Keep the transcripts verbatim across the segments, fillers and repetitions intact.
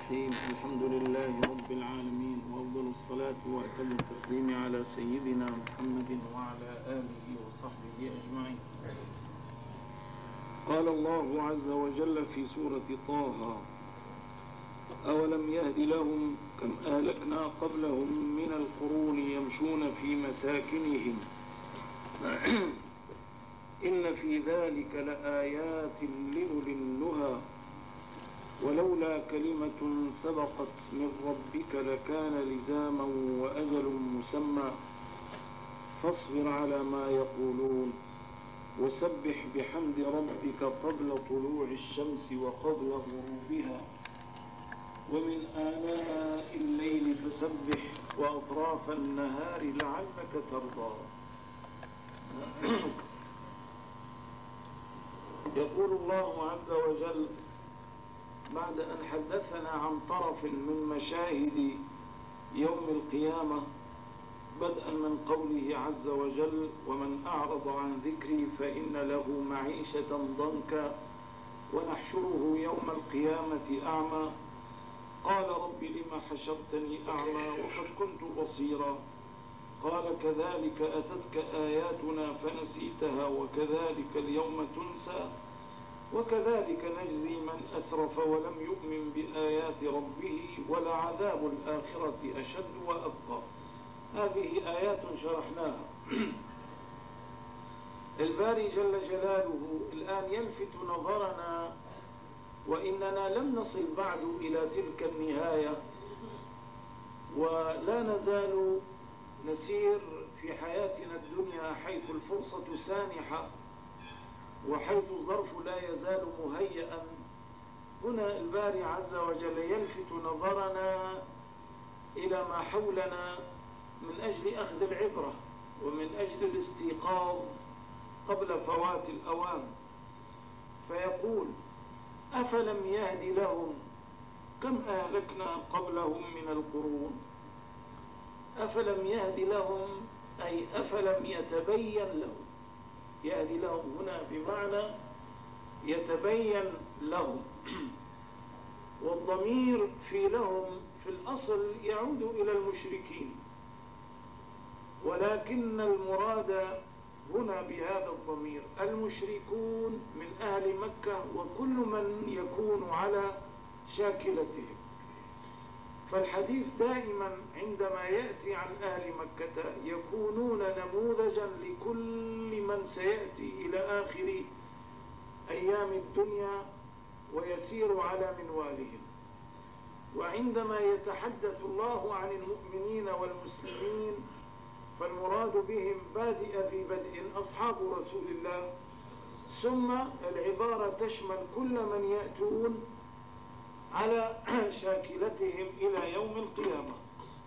الرحيم. الحمد لله رب العالمين، وأفضل الصلاة وأتم التسليم على سيدنا محمد وعلى آله وصحبه أجمعين. قال الله عز وجل في سورة طه: أولم يهد لهم كم أهلكنا قبلهم من القرون يمشون في مساكنهم إن في ذلك لآيات لأولي النهى ولولا كلمة سبقت من ربك لكان لزاما وأجل مسمى فاصبر على ما يقولون وسبح بحمد ربك قبل طلوع الشمس وقبل غروبها ومن آناء الليل فسبح وأطراف النهار لعلك ترضى. يقول الله عز وجل بعد أن حدثنا عن طرف من مشاهد يوم القيامة، بدءا من قوله عز وجل: ومن أعرض عن ذكري فإن له معيشة ضنكا ونحشره يوم القيامة أعمى قال رب لم حشرتني أعمى وقد كنت بصيرا قال كذلك أتتك آياتنا فنسيتها وكذلك اليوم تنسى وكذلك نجزي من أسرف ولم يؤمن بآيات ربه ولعذاب الآخرة أشد وأبقى. هذه آيات شرحناها. الباري جل جلاله الآن يلفت نظرنا، وإننا لم نصل بعد إلى تلك النهاية، ولا نزال نسير في حياتنا الدنيا حيث الفرصة سانحة وحيث الظرف لا يزال مهيئا. هنا الباري عز وجل يلفت نظرنا إلى ما حولنا من أجل أخذ العبرة ومن أجل الاستيقاظ قبل فوات الأوان، فيقول: أفلم يهد لهم كم أهلكنا قبلهم من القرون. أفلم يهد لهم أي أفلم يتبين لهم. يهد لهم هنا بمعنى يتبين لهم، والضمير في لهم في الأصل يعود إلى المشركين، ولكن المراد هنا بهذا الضمير المشركون من أهل مكة وكل من يكون على شاكلتهم. فالحديث دائما عندما يأتي عن أهل مكة يكونون نموذجا لكل من سيأتي إلى آخر أيام الدنيا ويسير على منوالهم. وعندما يتحدث الله عن المؤمنين والمسلمين فالمراد بهم بادئ في بدء أصحاب رسول الله، ثم العبارة تشمل كل من يأتون على شاكلتهم إلى يوم القيامة.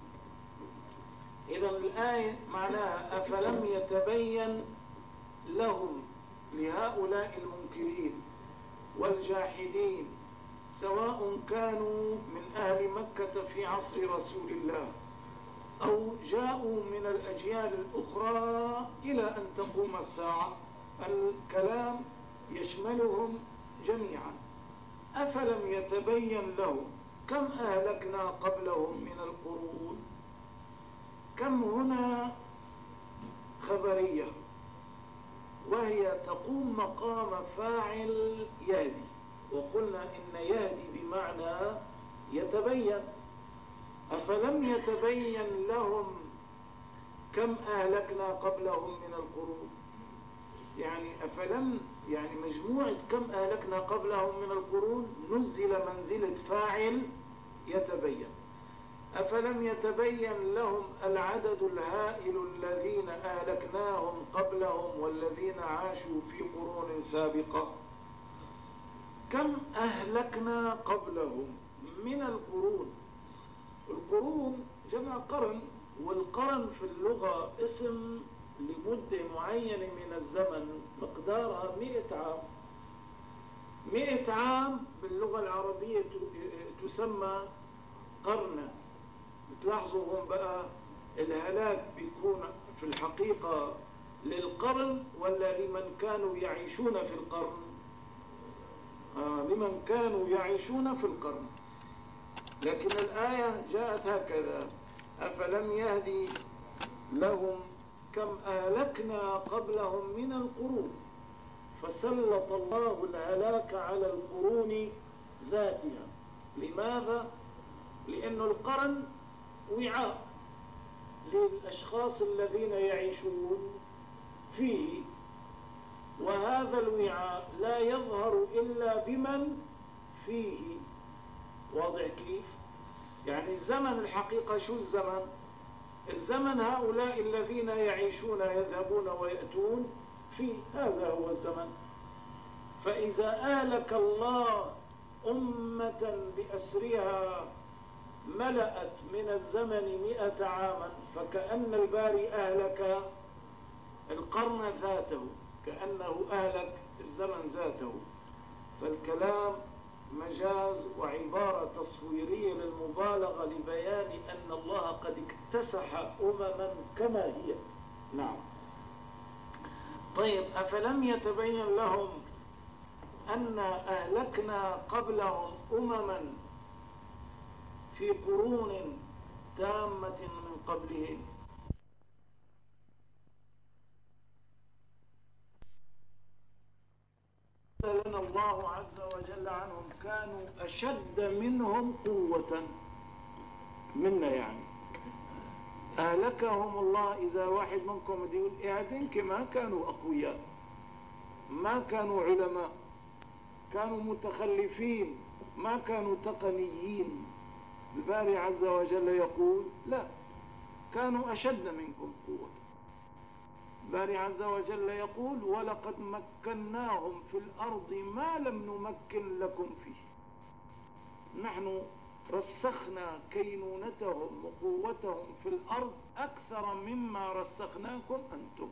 إذن الآية معناها أفلم يتبين لهم، لهؤلاء المنكرين والجاحدين سواء كانوا من أهل مكة في عصر رسول الله أو جاءوا من الأجيال الأخرى إلى أن تقوم الساعة، الكلام يشملهم جميعا. أفلم يتبين لهم كم أهلكنا قبلهم من القرون. كم هنا خبرية، وهي تقوم مقام فاعل يهدي، وقلنا إن يهدي بمعنى يتبين. أفلم يتبين لهم كم أهلكنا قبلهم من القرون، يعني أفلم يعني مجموعة كم أهلكنا قبلهم من القرون نزل منزلة فاعل يتبين. أفلم يتبين لهم العدد الهائل الذين أهلكناهم قبلهم والذين عاشوا في قرون سابقة. كم أهلكنا قبلهم من القرون. القرون جمع قرن، والقرن في اللغة اسم لمدة معينة من الزمن مقدارها مئة عام. مئة عام باللغة العربية تسمى قرنا. بتلاحظوا هم بقى الهلاك بيكون في الحقيقة للقرن ولا لمن كانوا يعيشون في القرن؟ آه لمن كانوا يعيشون في القرن. لكن الآية جاءت هكذا: أفلم يهدي لهم كم أهلكنا قبلهم من القرون فسلط الله الهلاك على القرون ذاتها. لماذا؟ لأن القرن وعاء للأشخاص الذين يعيشون فيه، وهذا الوعاء لا يظهر إلا بمن فيه. واضح كيف؟ يعني الزمن الحقيقة شو الزمن؟ الزمن هؤلاء الذين يعيشون يذهبون ويأتون فيه، هذا هو الزمن. فإذا أهلك الله أمة بأسرها ملأت من الزمن مئة عاما، فكأن الباري أهلك القرن ذاته، كأنه أهلك الزمن ذاته. فالكلام مجاز وعبارة تصويرية للمبالغة لبيان أن الله قد اكتسح أمما كما هي. نعم. طيب، أفلم يتبين لهم أن أهلكنا قبلهم أمما في قرون تامة من قبلهم لنا الله عز وجل عنهم كانوا أشد منهم قوة منا. يعني أهلكهم الله. إذا واحد منكم يقول إعدنك ما كانوا أقوياء، ما كانوا علماء، كانوا متخلفين، ما كانوا تقنيين. الباري عز وجل يقول لا، كانوا أشد منكم قوة. الباري عز وجل يقول ولقد مكناهم في الأرض ما لم نمكن لكم فيه. نحن رسخنا كينونتهم وقوتهم في الأرض أكثر مما رسخناكم أنتم.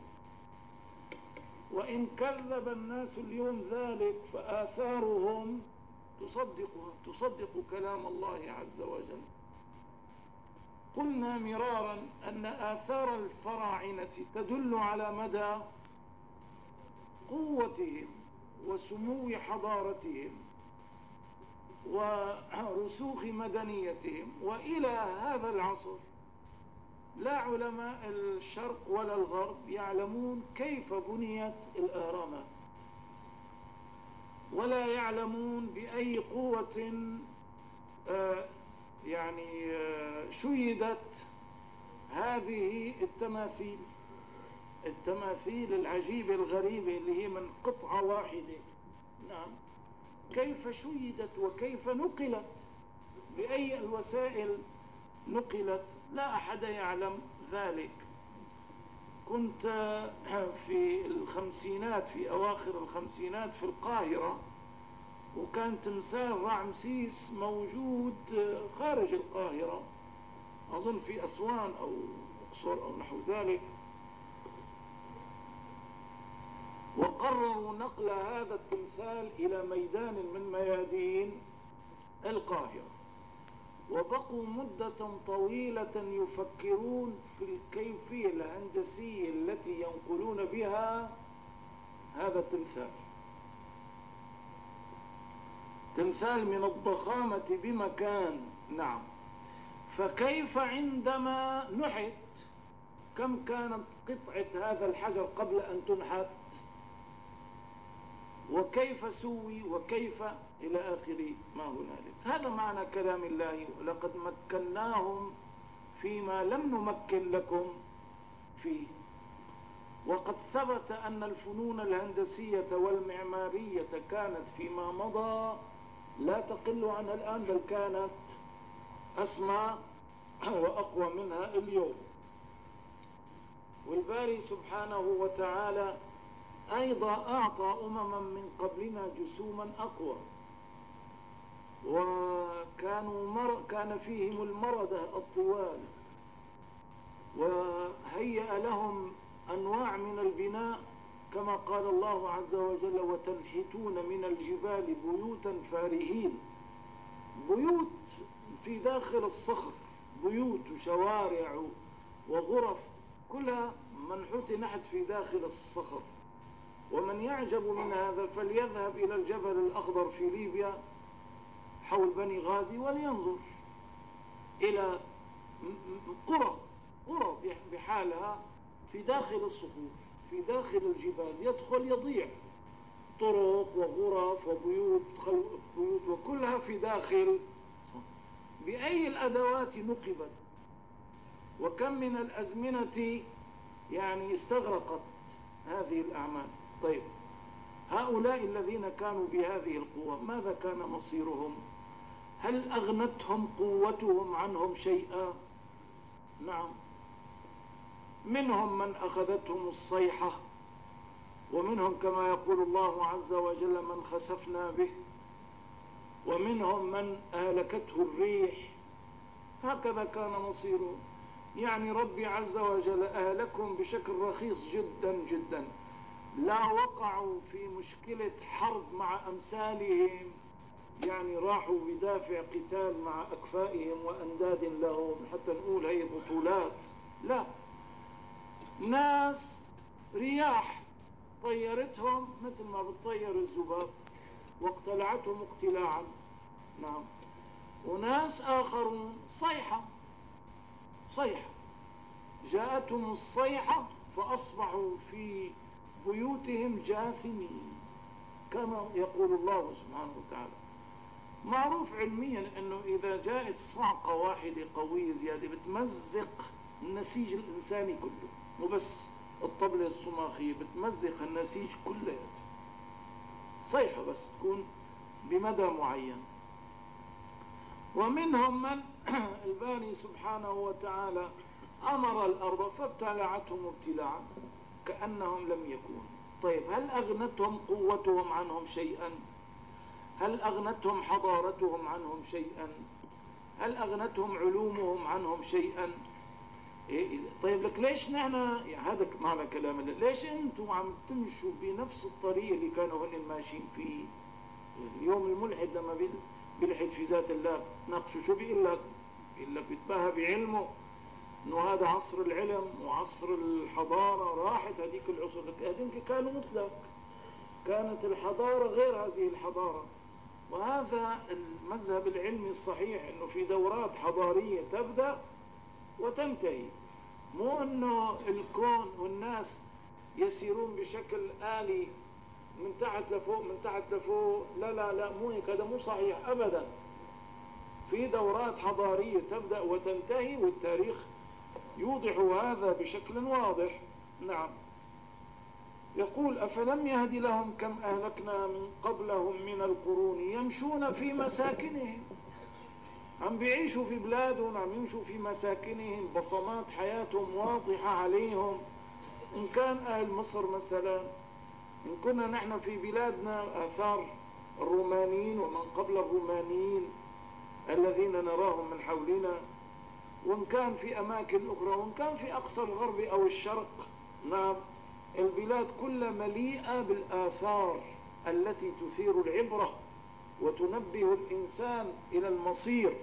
وإن كذب الناس اليوم ذلك فآثارهم تصدقها، تصدق كلام الله عز وجل. قلنا مرارا أن آثار الفراعنة تدل على مدى قوتهم وسمو حضارتهم ورسوخ مدنيتهم. وإلى هذا العصر لا علماء الشرق ولا الغرب يعلمون كيف بنيت الأهرامات، ولا يعلمون بأي قوة آه يعني آه شيدت هذه التماثيل التماثيل العجيبة الغريبة اللي هي من قطعة واحدة. نعم، كيف شيدت وكيف نقلت، بأي الوسائل نقلت، لا أحد يعلم ذلك. كنت في الخمسينات، في أواخر الخمسينات في القاهرة، وكان تمثال رعمسيس موجود خارج القاهرة، أظن في أسوان أو أقصر أو نحو ذلك، وقرروا نقل هذا التمثال إلى ميدان من ميادين القاهرة، وبقوا مدة طويلة يفكرون في الكيفية الهندسية التي ينقلون بها هذا التمثال. تمثال من الضخامة بمكان. نعم. فكيف عندما نحت، كم كانت قطعة هذا الحجر قبل أن تنحت، وكيف سوي، وكيف إلى آخر ما هنالك. هذا معنى كلام الله ولقد مكناهم فيما لم نمكن لكم فيه. وقد ثبت أن الفنون الهندسية والمعمارية كانت فيما مضى لا تقل عنها الآن، بل كانت أسمى وأقوى منها اليوم. والباري سبحانه وتعالى أيضا أعطى أمما من قبلنا جسوما أقوى، وكانوا مر... كان فيهم المردة الطوال، وهيأ لهم أنواع من البناء كما قال الله عز وجل وتنحتون من الجبال بيوتا فارهين. بيوت في داخل الصخر، بيوت وشوارع وغرف كلها منحوت نحت في داخل الصخر. ومن يعجب من هذا فليذهب إلى الجبل الأخضر في ليبيا حول بني غازي ولينظر إلى قرى قرى بحالها في داخل الصخور، في داخل الجبال، يدخل يضيع، طرق وغرف وبيوت بيوت وكلها في داخل. بأي الأدوات نقبت، وكم من الأزمنة يعني استغرقت هذه الأعمال. طيب، هؤلاء الذين كانوا بهذه القوة ماذا كان مصيرهم؟ هل أغنتهم قوتهم عنهم شيئا؟ نعم، منهم من أخذتهم الصيحة، ومنهم كما يقول الله عز وجل من خسفنا به، ومنهم من أهلكته الريح. هكذا كان مصيرهم. يعني ربي عز وجل أهلكهم بشكل رخيص جدا جدا، لا وقعوا في مشكلة حرب مع أمثالهم، يعني راحوا بدافع قتال مع أكفائهم وأنداد لهم حتى نقول هي بطولات. لا، ناس رياح طيرتهم مثل ما بتطير الذباب واقتلعتهم اقتلاعا. نعم. وناس آخرون صيحة صيحة جاءتهم الصيحة فأصبحوا في بيوتهم جاثمين، كما يقول الله سبحانه وتعالى. معروف علميا أنه إذا جاءت صعقة واحدة قوية زيادة بتمزق النسيج الإنساني كله، مو بس الطبلة الصماخية، بتمزق النسيج كله. صيحة بس تكون بمدى معين. ومنهم من الباري سبحانه وتعالى أمر الأرض فابتلعتهم ابتلاعا كأنهم لم يكونوا. طيب، هل أغنتهم قوتهم عنهم شيئا؟ هل أغنتهم حضارتهم عنهم شيئا؟ هل أغنتهم علومهم عنهم شيئا؟ إيه؟ طيب لك ليش نحن، يعني هذا معنى كلام الله، ليش أنتم عم تمشوا بنفس الطريق اللي كانوا هن ماشيين فيه؟ اليوم الملحد لما بيلحد في ذات الله ناقشوا شو بيقول لك؟ بيقول لك بيتباهى بعلمه انه هذا عصر العلم وعصر الحضارة، راحت هذيك العصور. هذيك كانوا مثلك، كانت الحضارة غير هذه الحضارة. وهذا المذهب العلمي الصحيح، انه في دورات حضارية تبدأ وتنتهي، مو انه الكون والناس يسيرون بشكل آلي من تحت لفوق من تحت لفوق. لا لا لا، مو هيك، هذا مو صحيح ابدا. في دورات حضارية تبدأ وتنتهي، والتاريخ يوضح هذا بشكل واضح. نعم. يقول أفلم يهد لهم كم أهلكنا من قبلهم من القرون يمشون في مساكنهم. عم بيعيشوا في بلادهم، عم يمشوا في مساكنهم، بصمات حياتهم واضحة عليهم. إن كان أهل مصر مثلا، إن كنا نحن في بلادنا آثار الرومانيين ومن قبل الرومانيين الذين نراهم من حولنا، وإن كان في أماكن أخرى، وإن كان في أقصى الغرب أو الشرق. نعم، البلاد كلها مليئة بالآثار التي تثير العبرة وتنبه الإنسان إلى المصير.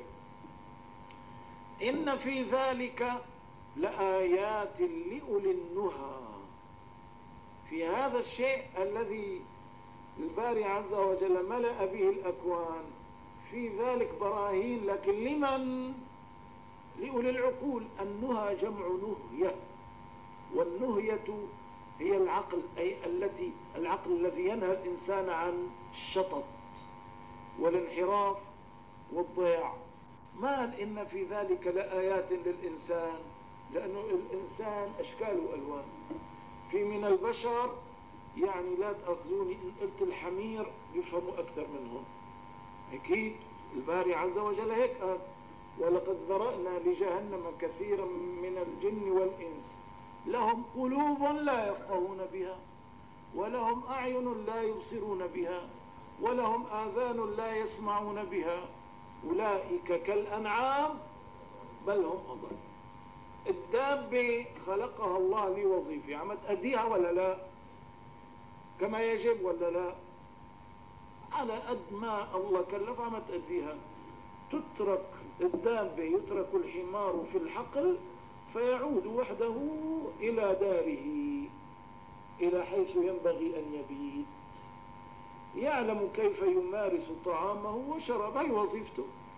إن في ذلك لآيات لأولي النهى. في هذا الشيء الذي الباري عز وجل ملأ به الأكوان، في ذلك براهين، لكن لمن؟ لأولي العقول. النهى جمع نهية، والنهية هي العقل، أي التي العقل الذي ينهى الإنسان عن الشطط والانحراف والضياع. ما قال إن في ذلك لآيات للإنسان، لأنه الإنسان أشكال وألوان. في من البشر، يعني لا تأخذوني إن قلت الحمير يفهموا أكثر منهم، أكيد الباري عز وجل هيك قال: ولقد ذرأنا لجهنم كثيرا من الجن والإنس لهم قلوب لا يفقهون بها، ولهم أعين لا يبصرون بها، ولهم آذان لا يسمعون بها، أولئك كالأنعام بل هم أضل. الدابة خلقها الله لوظيفة، عم تأديها ولا لا؟ كما يجب ولا لا؟ على قد ما الله كلف عم تأديها. تترك الدابة، يترك الحمار في الحقل فيعود وحده إلى داره، إلى حيث ينبغي أن يبيت، يعلم كيف يمارس طعامه وشرابه، هي وظيفته.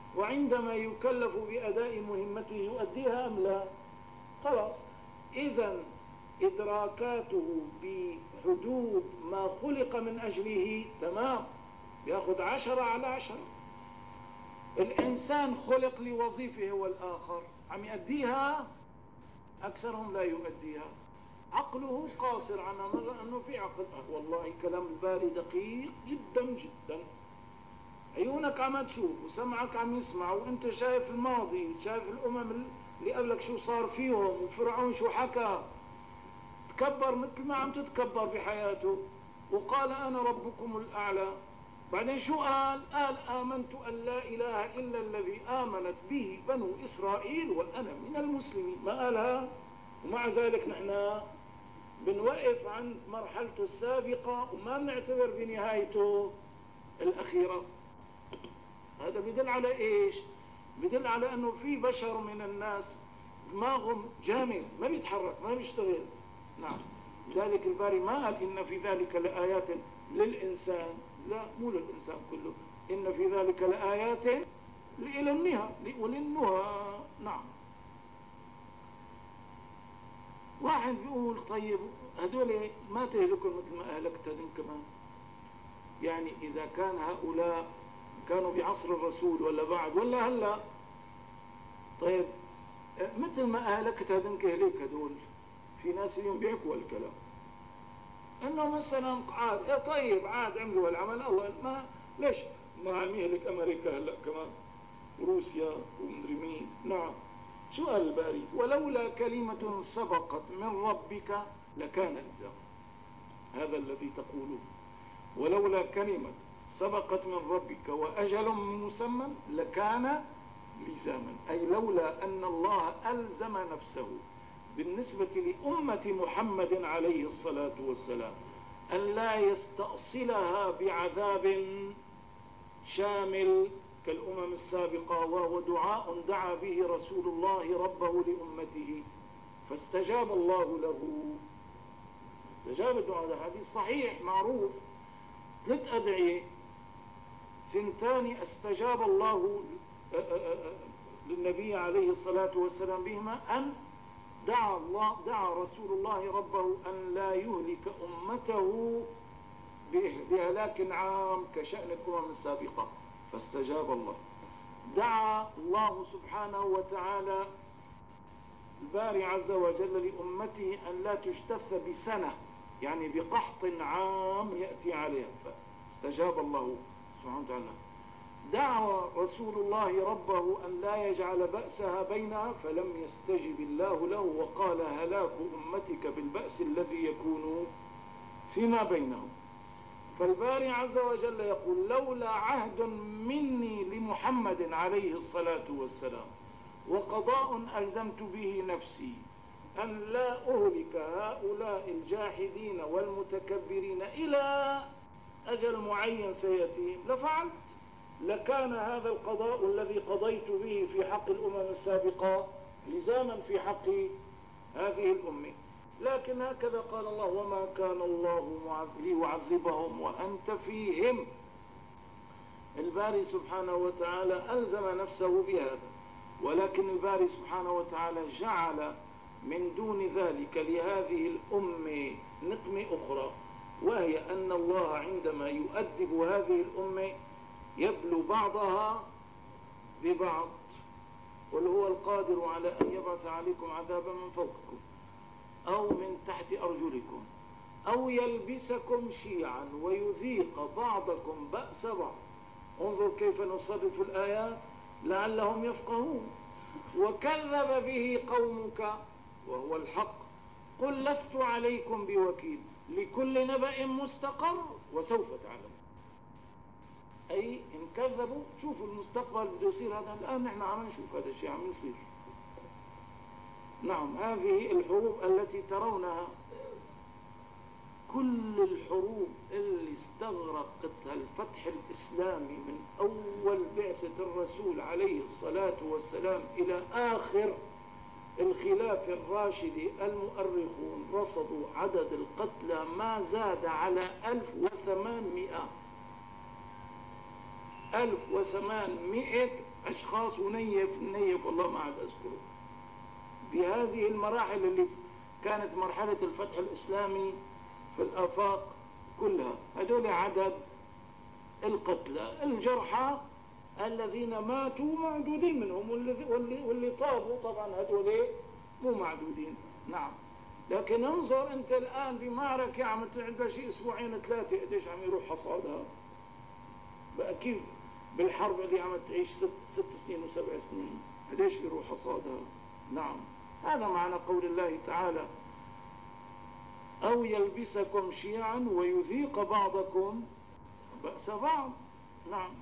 وعندما يكلف بأداء مهمته يؤديها أم لا؟ خلاص. إذن إدراكاته بحدود ما خلق من أجله تمام، يأخذ عشرة على عشرة. الإنسان خلق لوظيفه والآخر عم يؤديها، أكثرهم لا يؤديها، عقله قاصر عنها، أنه في عقل. والله كلام الباري دقيق جدا جدا. عيونك عم تشوف وسمعك عم يسمع، وانت شايف الماضي، شايف الأمم اللي قبلك شو صار فيهم، وفرعون شو حكى، تكبر مثل ما عم تتكبر بحياته، وقال أنا ربكم الأعلى. بعدين شو قال؟ قال آمنت أن لا إله إلا الذي آمنت به بنو إسرائيل وأنا من المسلمين. ما قالها؟ ومع ذلك نحن بنوقف عند مرحلته السابقة وما بنعتبر بنهايته الأخيرة. هذا بدل على إيش؟ بدل على أنه في بشر من الناس دماغهم جامد، ما بيتحرك، ما بيشتغل. نعم. ذلك الباري ما قال إن في ذلك لآيات للإنسان، لا، مو للإنسان كله، إن في ذلك لآيات إلى النهى وللنهى. نعم. واحد بيقول طيب هدول ما تهلكوا مثل ما أهلكت هذول كمان؟ يعني إذا كان هؤلاء كانوا بعصر الرسول ولا بعد ولا هلا، طيب مثل ما أهلكت هذنك هليك هدول. في ناس اليوم بيحكوا الكلام انه مثلا عاد إيه طيب عاد عملوا هالعمل، الله ما ليش ما عم يهلك امريكا هلا كمان وروسيا ومدري مين. نعم. شو قال الباري؟ ولولا كلمة سبقت من ربك لكان لزاما. هذا الذي تقوله، ولولا كلمة سبقت من ربك وأجل مسمى لكان لزاما، أي لولا أن الله ألزم نفسه بالنسبة لأمة محمد عليه الصلاة والسلام أن لا يستأصلها بعذاب شامل كالأمم السابقة، وهو دعاء دعا به رسول الله ربه لأمته فاستجاب الله له. استجاب الدعاء، هذا حديث صحيح معروف. ثلاث أدعية ثنتان استجاب الله للنبي عليه الصلاة والسلام بهما، أن دعا الله دعا رسول الله ربه أن لا يهلك أمته بهلاك عام كشأن الأمم السابقة فاستجاب الله. دعا الله سبحانه وتعالى الباري عز وجل لأمته أن لا تجتث بسنة، يعني بقحط عام يأتي عليها فاستجاب الله سبحانه وتعالى. دعا رسول الله ربه أن لا يجعل بأسها بينها فلم يستجب الله له، وقال هلاك أمتك بالبأس الذي يكون فيما بينهم. فالباري عز وجل يقول لولا عهد مني لمحمد عليه الصلاة والسلام وقضاء ألزمت به نفسي أن لا أهلك هؤلاء الجاحدين والمتكبرين إلى أجل معين سيأتيهم لفعلت، لكان هذا القضاء الذي قضيت به في حق الأمم السابقة لزاما في حق هذه الأمة. لكن هكذا قال الله وما كان الله ليعذبهم وأنت فيهم. الباري سبحانه وتعالى ألزم نفسه بهذا، ولكن الباري سبحانه وتعالى جعل من دون ذلك لهذه الأمة نقمة أخرى، وهي أن الله عندما يؤدب هذه الأمة يبلو بعضها ببعض. قل هو القادر على أن يبعث عليكم عذابا من فوقكم أو من تحت أرجلكم أو يلبسكم شيعا ويذيق بعضكم بأس بعض. انظر كيف نصرف الآيات لعلهم يفقهون. وكذب به قومك وهو الحق قل لست عليكم بوكيل لكل نبأ مستقر وسوف تعلمون. أي إن كذبوا شوفوا المستقبل بده يصير هذا الآن، نحن عم نشوف هذا الشيء عم يصير. نعم. هذه الحروب التي ترونها كل الحروب اللي استغرقتها الفتح الإسلامي من أول بعثة الرسول عليه الصلاة والسلام إلى آخر الخلافة الراشدة، المؤرخون رصدوا عدد القتلى ما زاد على ألف وثمانمائة. ألف وثمانمائة أشخاص ونيف نيف والله ما عاد أذكره. بهذه المراحل اللي كانت مرحلة الفتح الإسلامي في الآفاق كلها، هذول عدد القتلى. الجرحى الذين ماتوا معدودين منهم، واللي, واللي, واللي طابوا طبعا هذول مو معدودين. نعم. لكن انظر انت الآن بمعركة عم عندها شيء اسبوعين ثلاثة، قديش عم يروح حصادها بقى؟ كيف بالحرب اللي عم تعيش ست, ست سنين وسبع سنين قديش بيروح حصادها؟ نعم. هذا معنى قول الله تعالى: أو يلبسكم شيعا ويذيق بعضكم بأس بعض. نعم.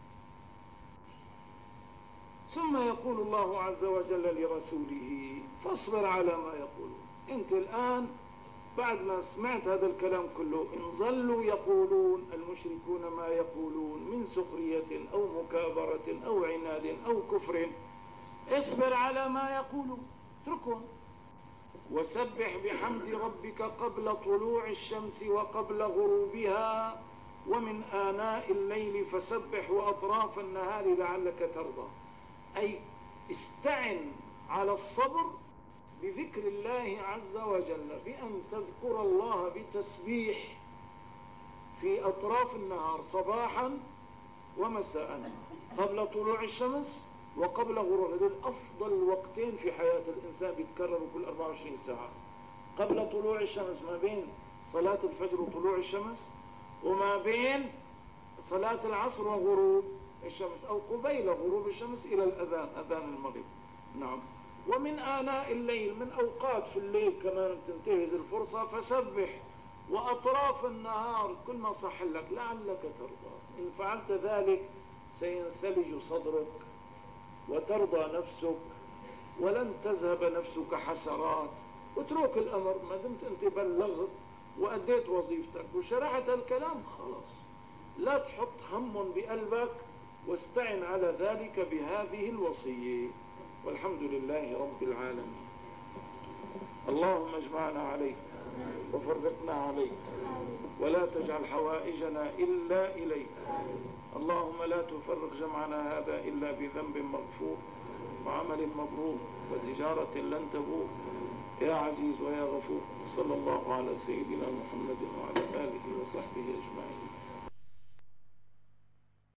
ثم يقول الله عز وجل لرسوله: فاصبر على ما يقولون. انت الآن بعد ما سمعت هذا الكلام كله، إن ظلوا يقولون المشركون ما يقولون من سخرية أو مكابرة أو عناد أو كفر، اصبر على ما يقولون، اتركهم. وسبح بحمد ربك قبل طلوع الشمس وقبل غروبها ومن آناء الليل فسبح وأطراف النهار لعلك ترضى. أي استعن على الصبر بذكر الله عز وجل، بأن تذكر الله بتسبيح في أطراف النهار صباحا ومساء، قبل طلوع الشمس وقبل غروب. هذول أفضل وقتين في حياة الإنسان بيتكرروا كل أربعة وعشرين ساعة. قبل طلوع الشمس ما بين صلاة الفجر وطلوع الشمس، وما بين صلاة العصر وغروب الشمس، أو قبيل غروب الشمس إلى الأذان، أذان المغرب. نعم. ومن آناء الليل، من أوقات في الليل كمان تنتهز الفرصة فسبح، وأطراف النهار كل ما صح لك لعلك ترضى. إن فعلت ذلك سينثلج صدرك وترضى نفسك ولن تذهب نفسك حسرات، واترك الأمر. ما دمت أنت بلغت وأديت وظيفتك وشرحت الكلام، خلاص لا تحط هم بقلبك، واستعن على ذلك بهذه الوصية. والحمد لله رب العالمين. اللهم اجمعنا عليك وفرقنا عليك، ولا تجعل حوائجنا إلا إليك. اللهم لا تفرق جمعنا هذا إلا بذنب مغفور وعمل مبرور وتجارة لن تبور، يا عزيز ويا غفور. صلى الله على سيدنا محمد وعلى آله وصحبه أجمعين.